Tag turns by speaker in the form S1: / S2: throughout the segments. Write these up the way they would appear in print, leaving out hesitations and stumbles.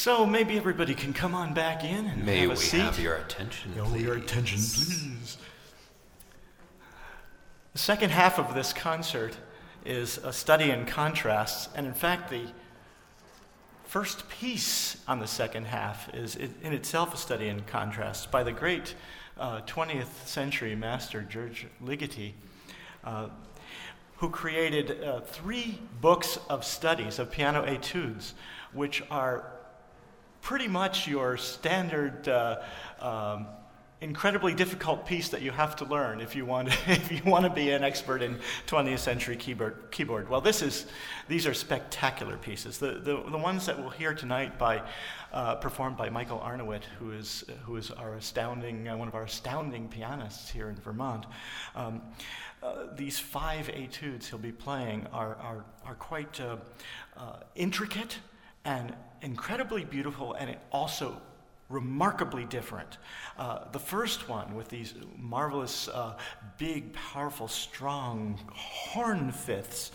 S1: So maybe everybody can come on back in and
S2: May
S1: have a
S2: we
S1: seat.
S2: have your attention, please?
S1: Your attention, please. The second half of this concert is a study in contrasts, and in fact, the first piece on the second half is in itself a study in contrasts by the great 20th century master George Ligeti, who created 3 books of studies of piano etudes, which are pretty much your standard incredibly difficult piece that you have to learn if you want to be an expert in 20th century keyboard. Well, these are spectacular pieces. The ones that we'll hear tonight performed by Michael Arnowit, who is our one of our astounding pianists here in Vermont. These 5 etudes he'll be playing are quite intricate and incredibly beautiful, and also remarkably different. The first one with these marvelous, big, powerful, strong horn fifths.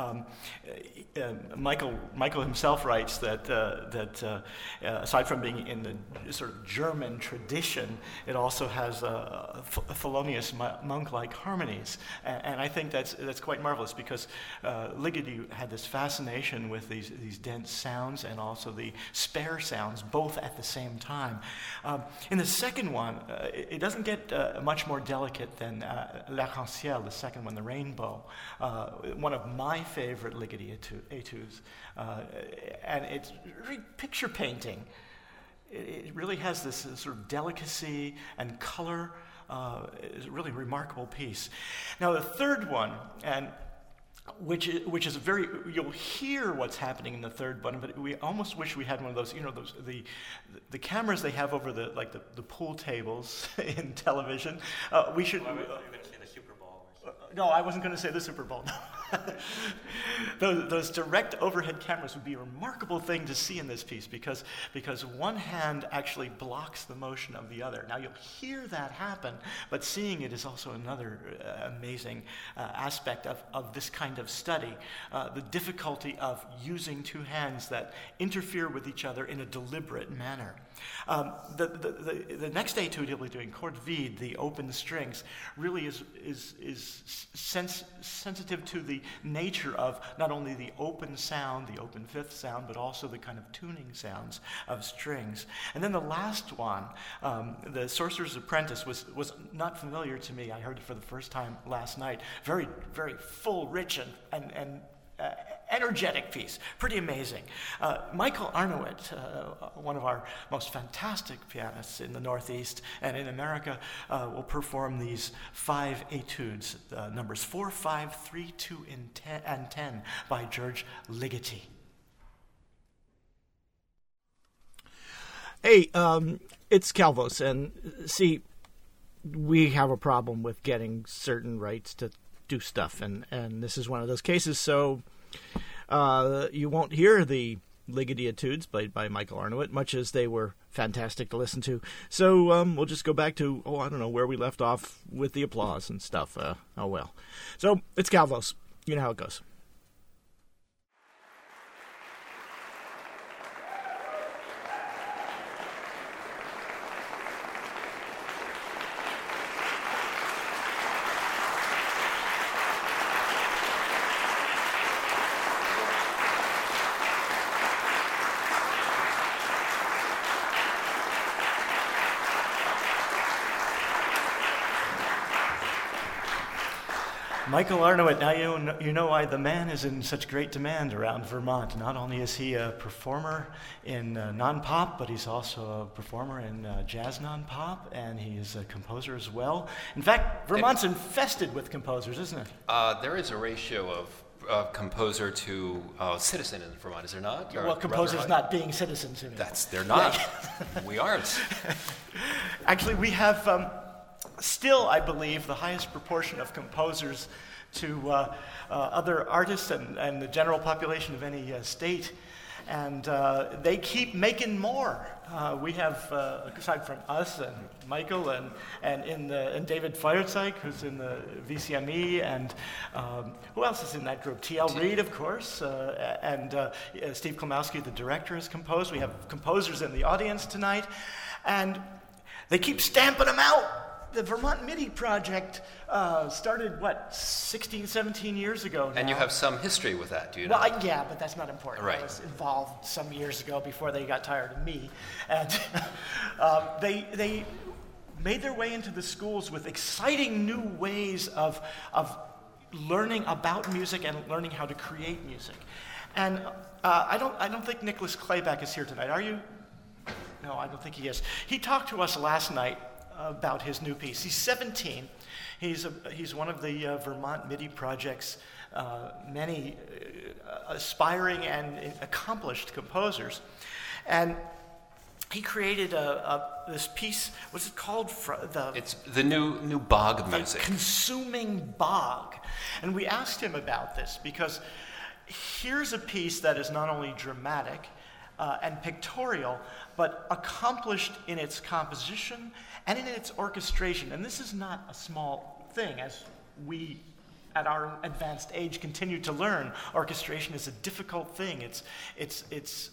S1: Michael himself writes that aside from being in the sort of German tradition, it also has Thelonious Monk-like harmonies, and I think that's quite marvelous because Ligeti had this fascination with these dense sounds and also the spare sounds both at the same time. In the second one, it doesn't get much more delicate than L'Arc-en-Ciel, the second one, the Rainbow, one of my favorite Ligeti etudes. And it's really picture painting. It really has this sort of delicacy and color. It's a really remarkable piece. Now, the third one, which is you'll hear what's happening in the third one, but we almost wish we had one of those, the cameras they have over the pool tables in television. We should.
S3: Well, you're going to say the Super Bowl.
S1: No, I wasn't going to say the Super Bowl. Those direct overhead cameras would be a remarkable thing to see in this piece because one hand actually blocks the motion of the other. Now you'll hear that happen, but seeing it is also another amazing aspect of this kind of study. The difficulty of using 2 hands that interfere with each other in a deliberate manner. The next etude he'll be doing, Corde vide, the open strings, really is sensitive to the nature of not only the open sound, the open fifth sound, but also the kind of tuning sounds of strings. And then the last one, The Sorcerer's Apprentice, was not familiar to me. I heard it for the first time last night. Very, very full, rich, and energetic piece. Pretty amazing. Michael Arnowit, one of our most fantastic pianists in the Northeast and in America, will perform these 5 etudes, numbers 4, 5, 3, 2, and 10 by George Ligeti.
S4: Hey, it's Calvos, and see, we have a problem with getting certain rights to do stuff, and this is one of those cases, so you won't hear the Ligeti etudes played by Michael Arnowit, much as they were fantastic to listen to. So we'll just go back to, I don't know, where we left off with the applause and stuff. Oh well. So it's Calvos. You know how it goes.
S1: Michael Arnowit, now you know why the man is in such great demand around Vermont. Not only is he a performer in non-pop, but he's also a performer in jazz non-pop, and he's a composer as well. In fact, Vermont's infested with composers, isn't it?
S2: There is a ratio of composer to citizen in Vermont, is there not?
S1: Well, composers not being citizens anymore.
S2: They're not. We aren't.
S1: Actually, we have still, I believe, the highest proportion of composers to other artists and the general population of any state. And they keep making more. We have, aside from us and Michael and David Feierzeig, who's in the VCME, and who else is in that group? T.L. Reid, of course, and Steve Klimowski, the director, has composed. We have composers in the audience tonight, and they keep stamping them out. The Vermont MIDI project started, 16, 17 years ago now.
S2: And you have some history with that, do you know?
S1: Well, yeah, but that's not important.
S2: Right.
S1: I was involved some years ago before they got tired of me. And they made their way into the schools with exciting new ways of learning about music and learning how to create music. And I don't think Nicholas Clayback is here tonight. Are you? No, I don't think he is. He talked to us last night about his new piece. He's 17. He's one of the Vermont MIDI Project's many aspiring and accomplished composers. And he created this piece. What's it called?
S2: It's the new bog music.
S1: Consuming Bog. And we asked him about this because here's a piece that is not only dramatic and pictorial, but accomplished in its composition and in its orchestration. And this is not a small thing, as we, at our advanced age, continue to learn. Orchestration is a difficult thing. It's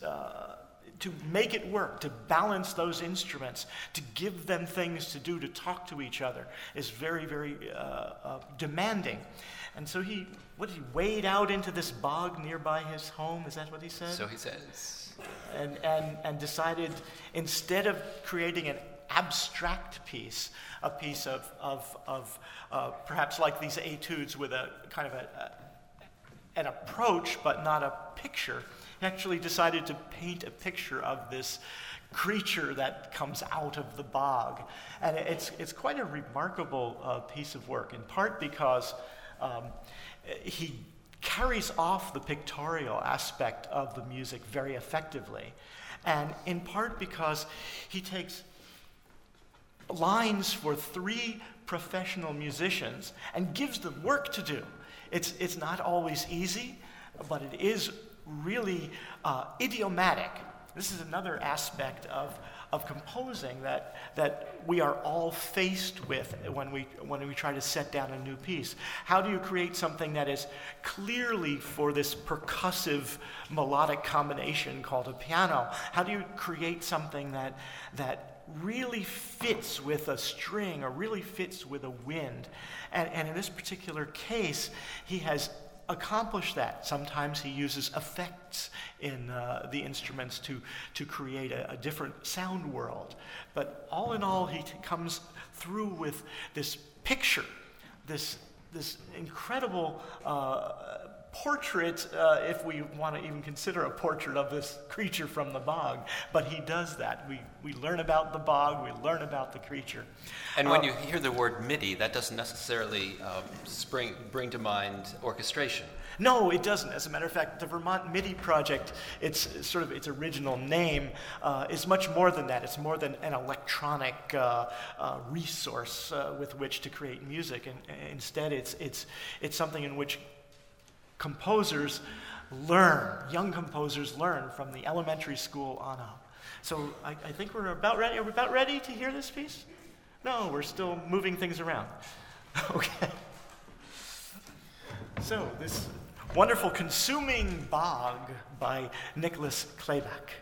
S1: to make it work, to balance those instruments, to give them things to do, to talk to each other, is very, very demanding. And so he wade out into this bog nearby his home. Is that what he said?
S2: So he says.
S1: And decided, instead of creating an abstract piece, a piece of perhaps like these etudes with a kind of an approach but not a picture, he actually decided to paint a picture of this creature that comes out of the bog. And it's quite a remarkable piece of work, in part because he carries off the pictorial aspect of the music very effectively, and in part because he takes lines for 3 professional musicians and gives them work to do. It's not always easy, but it is really idiomatic. This is another aspect of composing that we are all faced with when we try to set down a new piece. How do you create something that is clearly for this percussive melodic combination called a piano? How do you create something that really fits with a string or really fits with a wind? And in this particular case, he has accomplish that. Sometimes he uses effects in the instruments to create a different sound world. But all in all, he comes through with this picture, this incredible portrait, if we want to even consider a portrait of this creature from the bog. But he does that. We learn about the bog, we learn about the creature.
S2: And when you hear the word MIDI, that doesn't necessarily bring to mind orchestration.
S1: No, it doesn't. As a matter of fact, the Vermont MIDI Project, its original name, is much more than that. It's more than an electronic resource with which to create music. And instead, it's something in which composers learn, young composers learn from the elementary school on up. So I think we're about ready. Are we about ready to hear this piece? No, we're still moving things around. Okay. So this wonderful Consuming Bog by Nicholas Clayback.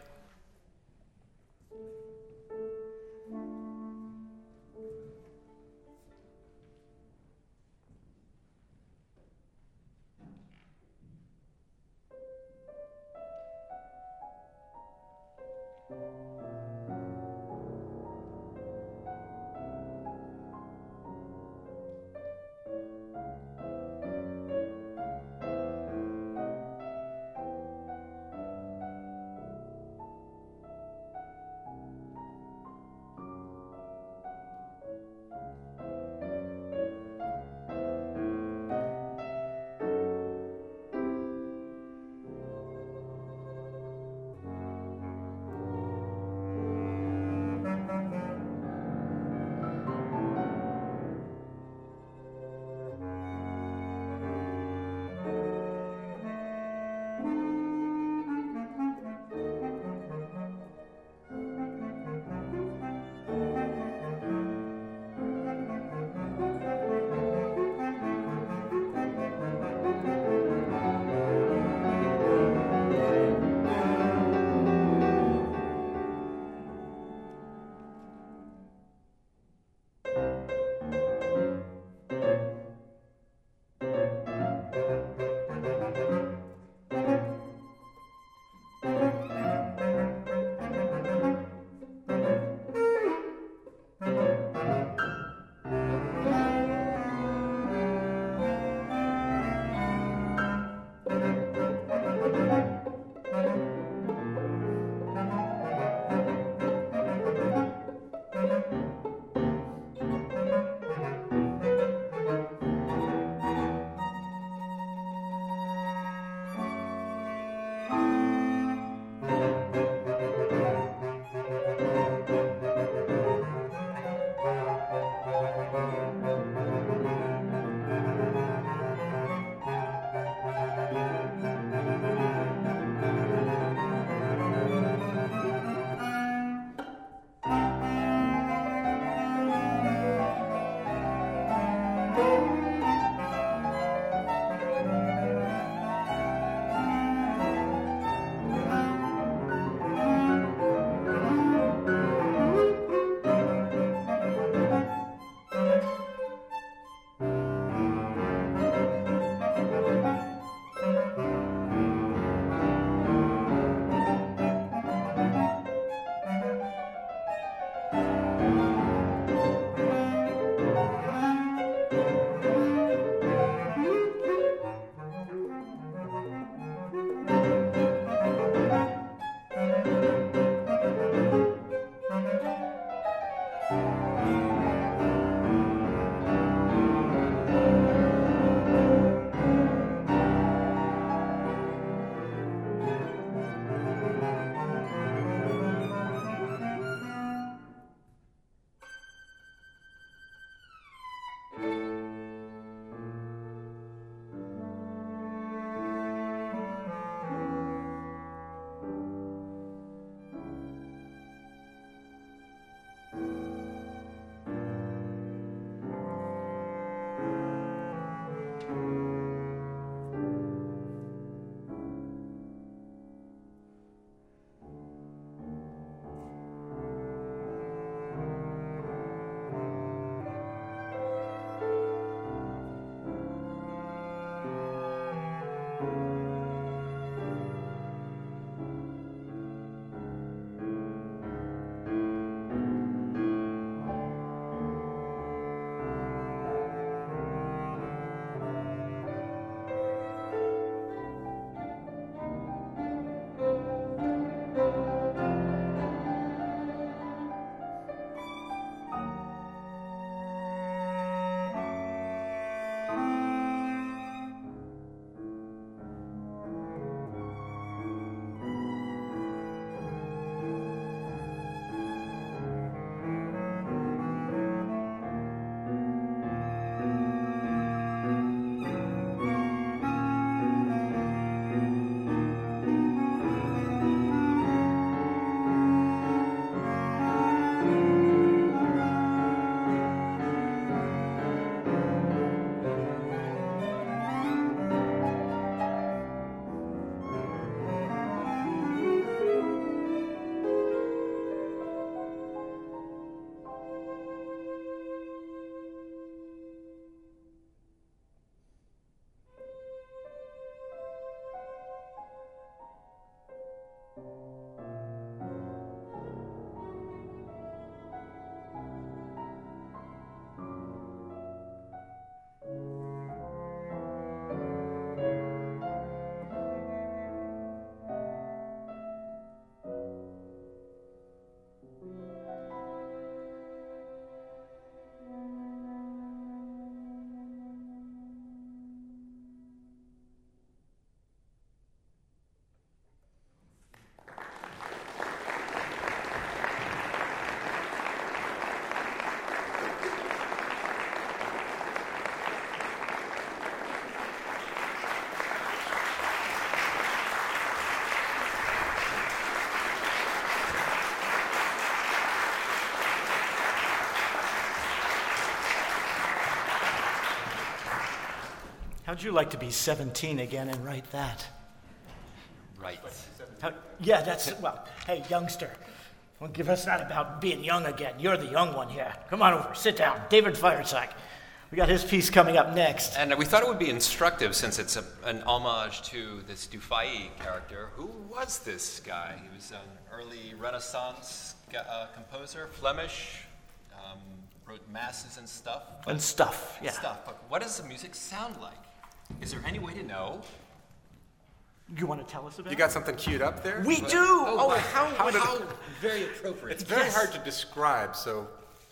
S1: How'd you like to be 17 again and write that?
S2: Right.
S1: Yeah, that's it. Well, hey, youngster, don't give us that about being young again. You're the young one here. Come on over, sit down. David Firesack. We got his piece coming up next.
S2: And we thought it would be instructive, since it's an homage to this Dufay character. Who was this guy? He was an early Renaissance composer, Flemish, wrote masses and stuff.
S1: And stuff, yeah.
S2: But what does the music sound like? Is there any way to know?
S1: You want to tell us about it?
S3: You got something queued up there?
S1: We do!
S2: How very appropriate.
S3: It's very hard to describe, so...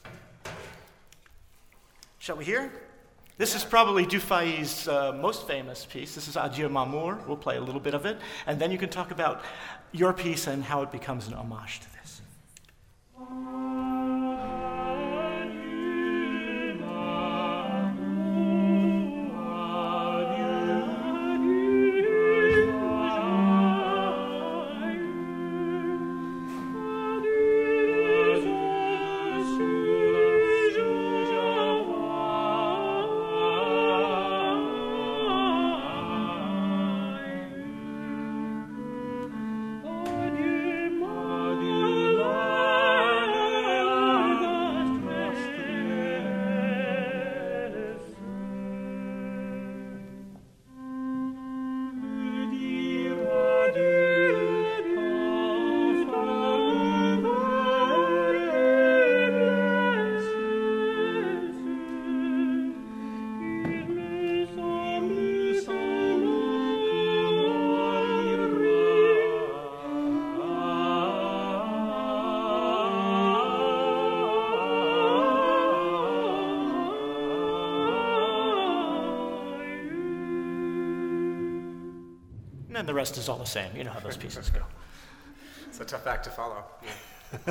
S1: Shall we hear? This is probably Dufay's most famous piece. This is Adieu M'amour. We'll play a little bit of it, and then you can talk about your piece and how it becomes an homage to this. And the rest is all the same. You know how those pieces go.
S3: It's a tough act to follow. Yeah.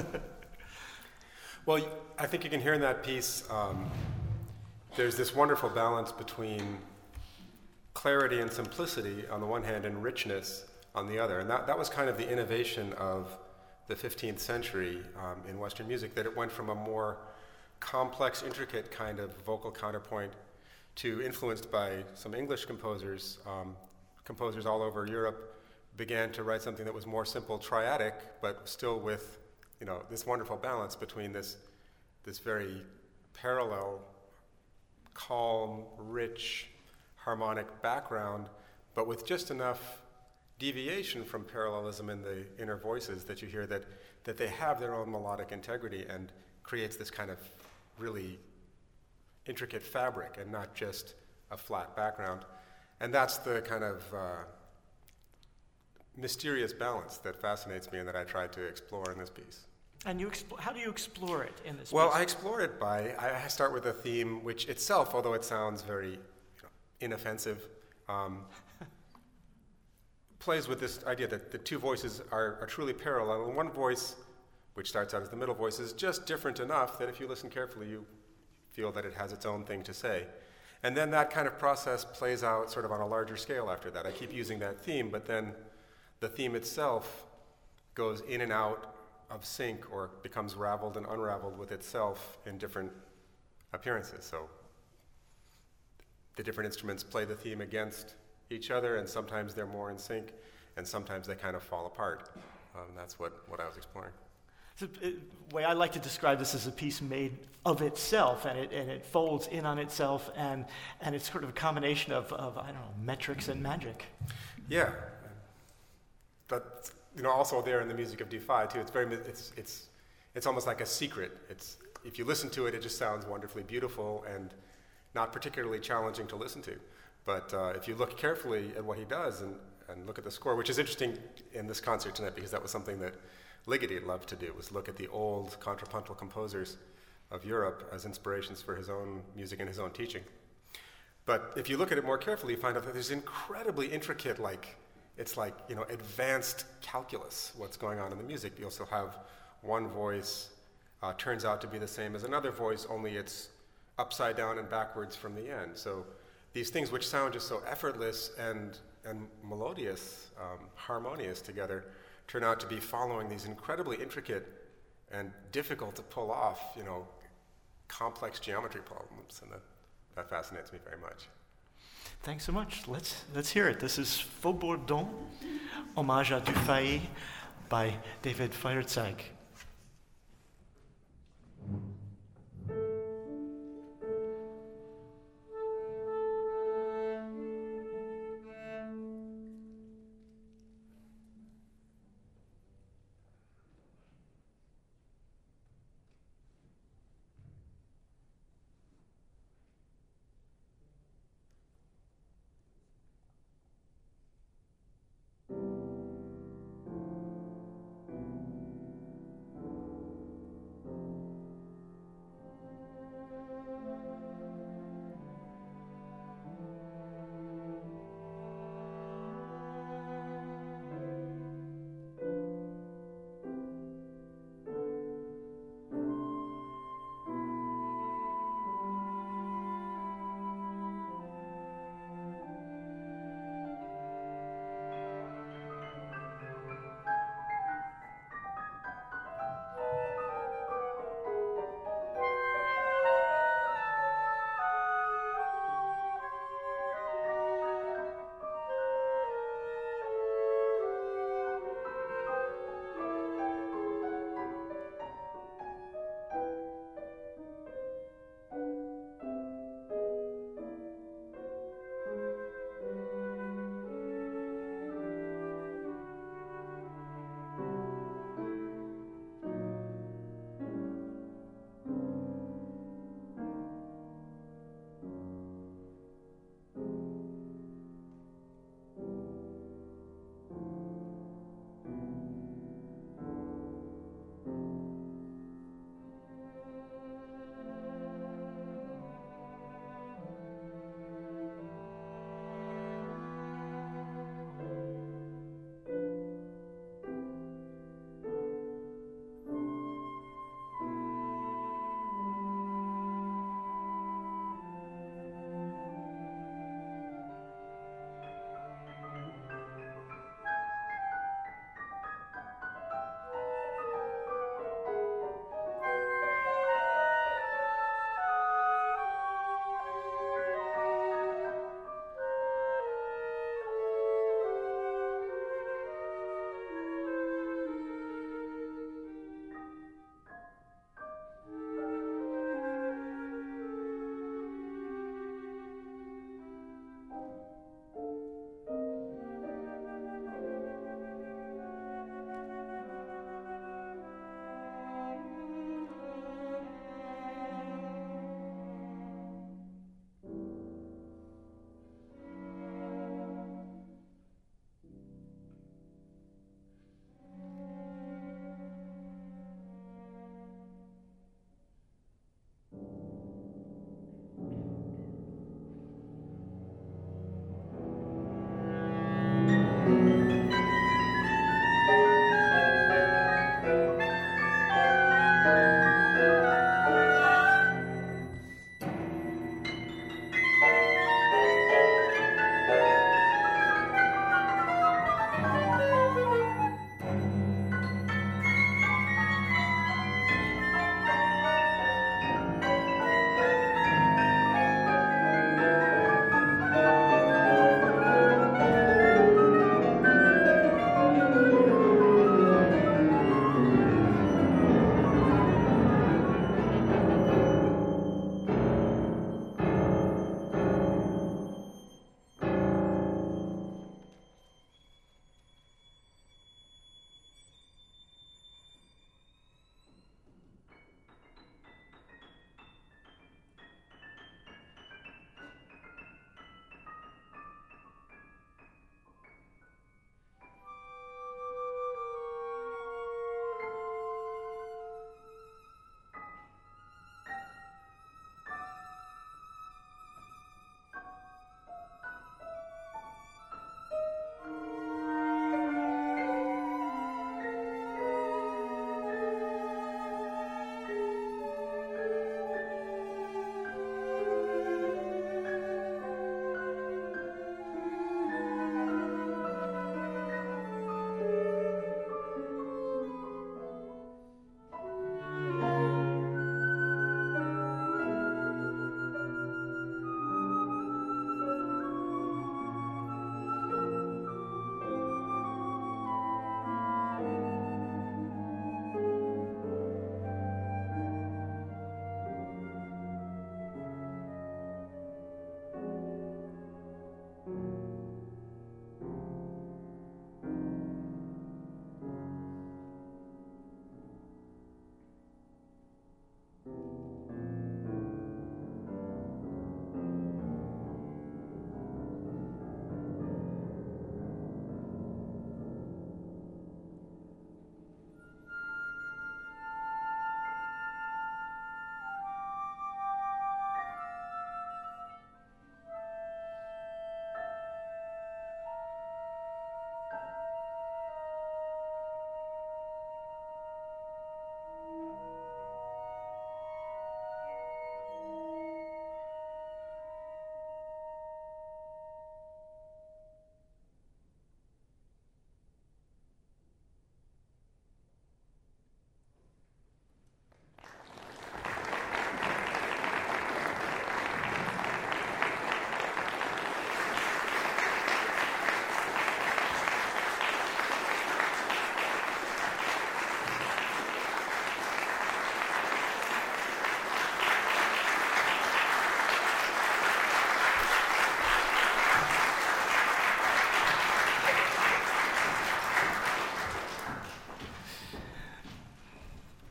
S3: Well, I think you can hear in that piece, there's this wonderful balance between clarity and simplicity on the one hand and richness on the other. And that was kind of the innovation of the 15th century in Western music, that it went from a more complex, intricate kind of vocal counterpoint to, influenced by some English composers, composers all over Europe began to write something that was more simple, triadic, but still with, this wonderful balance between this very parallel, calm, rich, harmonic background, but with just enough deviation from parallelism in the inner voices that you hear that they have their own melodic integrity and creates this kind of really intricate fabric and not just a flat background. And that's the kind of mysterious balance that fascinates me and that I tried to explore in this piece.
S1: And how do you explore it in this
S3: Well,
S1: piece?
S3: I explore it I start with a theme which itself, although it sounds very inoffensive, plays with this idea that the two voices are truly parallel. And one voice, which starts out as the middle voice, is just different enough that if you listen carefully, you feel that it has its own thing to say. And then that kind of process plays out sort of on a larger scale after that. I keep using that theme, but then the theme itself goes in and out of sync or becomes raveled and unraveled with itself in different appearances. So the different instruments play the theme against each other, and sometimes they're more in sync, and sometimes they kind of fall apart. That's what I was exploring.
S1: So, the way I like to describe this is a piece made of itself, and it folds in on itself, and it's sort of a combination of I don't know, metrics and magic.
S3: Yeah, but also there in the music of Dufay too. It's almost like a secret. If you listen to it, it just sounds wonderfully beautiful and not particularly challenging to listen to. But if you look carefully at what he does and look at the score, which is interesting in this concert tonight because that was something that Ligeti loved to do, was look at the old contrapuntal composers of Europe as inspirations for his own music and his own teaching. But if you look at it more carefully, you find out that there's incredibly intricate, it's like advanced calculus, what's going on in the music. You also have one voice turns out to be the same as another voice, only it's upside down and backwards from the end. So these things which sound just so effortless and melodious, harmonious together, turn out to be following these incredibly intricate and difficult to pull off, complex geometry problems, and that fascinates me very much.
S1: Thanks so much. Let's hear it. This is Faux Bourdon, Hommage à Dufay by David Feierzag.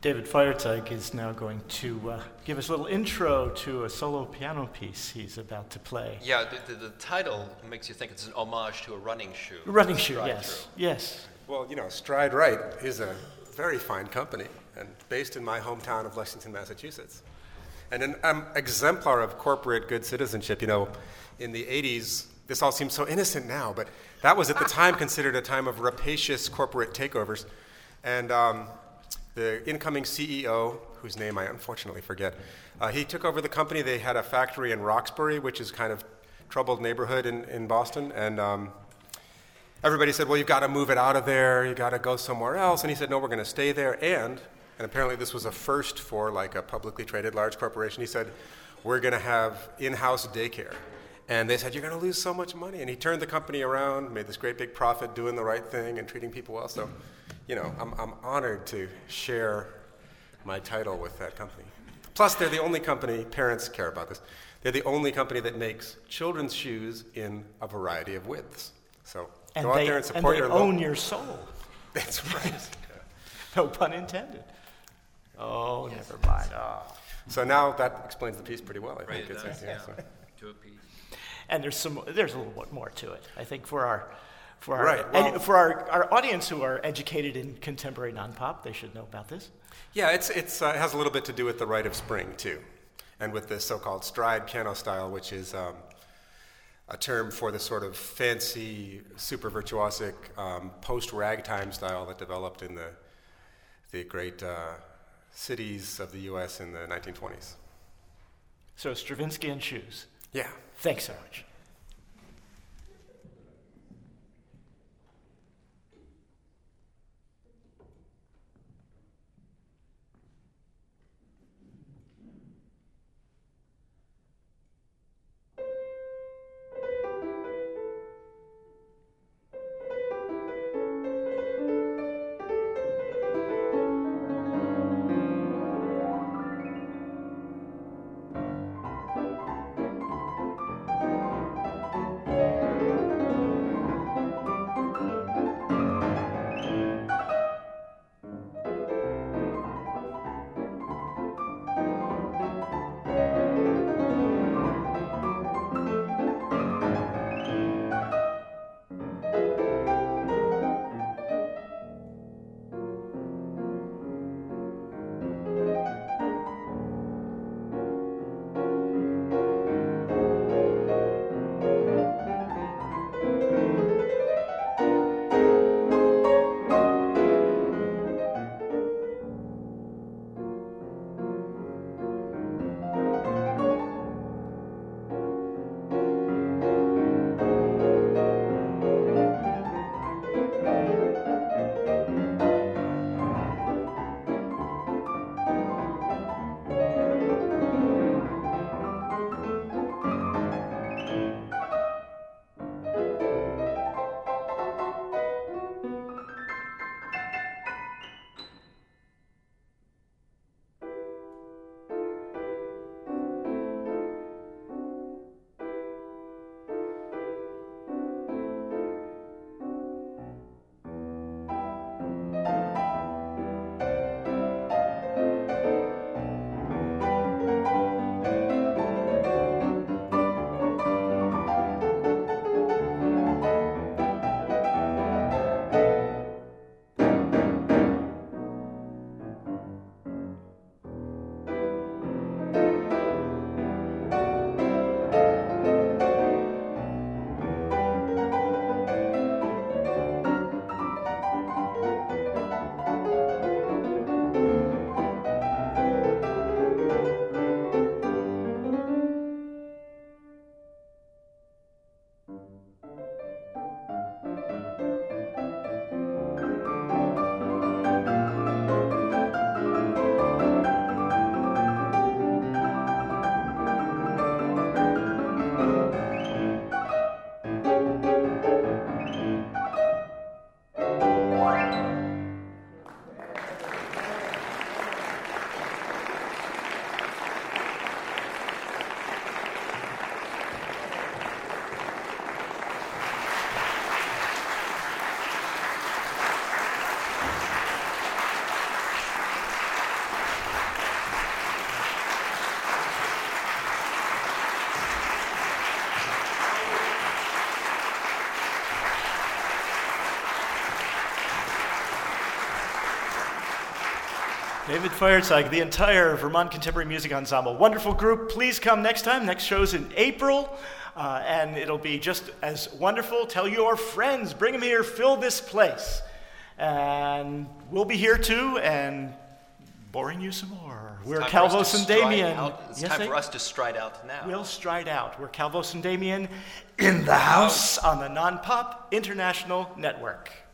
S1: David Feierteig is now going to give us a little intro to a solo piano piece he's about to play.
S2: Yeah, the title makes you think it's an homage to a running shoe.
S1: Running shoe,
S2: Stride
S1: yes.
S2: Through.
S1: Yes.
S3: Well, Stride Right is a very fine company and based in my hometown of Lexington, Massachusetts. And an exemplar of corporate good citizenship. In the 80s, this all seems so innocent now, but that was at the time considered a time of rapacious corporate takeovers. And the incoming CEO, whose name I unfortunately forget, he took over the company. They had a factory in Roxbury, which is kind of troubled neighborhood in Boston. And everybody said, well, you've got to move it out of there. You've got to go somewhere else. And he said, no, we're going to stay there. And apparently this was a first for like a publicly traded large corporation. He said, we're going to have in-house daycare. And they said, you're going to lose so much money. And he turned the company around, made this great big profit, doing the right thing and treating people well. So, I'm honored to share my title with that company. Plus, they're the only company, parents care about this, they're the only company that makes children's shoes in a variety of widths. So go out there and support your
S1: local. And they own your soul.
S3: That's right.
S1: No pun intended. Oh, yes. Never mind. Oh.
S3: So now that explains the piece pretty well, I think.
S2: It does,
S3: yeah.
S2: To a piece.
S1: And there's a little bit more to it. I think for our audience who are educated in contemporary non-pop, they should know about this.
S3: Yeah, it has a little bit to do with the Rite of Spring too, and with the so-called stride piano style, which is a term for the sort of fancy, super virtuosic post-ragtime style that developed in the great cities of the U.S. in the 1920s.
S1: So Stravinsky and shoes.
S3: Yeah.
S1: Thanks so much. David Feierzeig, the entire Vermont Contemporary Music Ensemble. Wonderful group. Please come next time. Next show's in April, and it'll be just as wonderful. Tell your friends. Bring them here. Fill this place. And we'll be here too, and boring you some more. We're Calvos and Damien.
S2: It's time for us to stride out now.
S1: We'll stride out. We're Calvos and Damien in the house on the Non-Pop International Network.